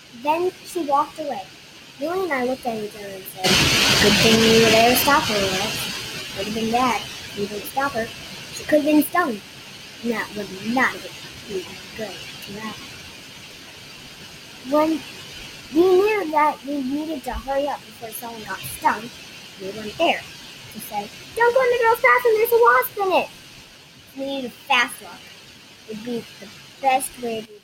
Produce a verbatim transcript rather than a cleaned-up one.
Then she walked away. Julie and I looked at each other and said, good thing we were there to stop her, Rex. Would have been bad. We didn't stop her. She could have been stung. And that would not have been good to happen. When we knew that we needed to hurry up before someone got stung, we weren't there. She said, don't go in the girl's bathroom, there's a wasp in it. We needed fast luck. It would be the best way to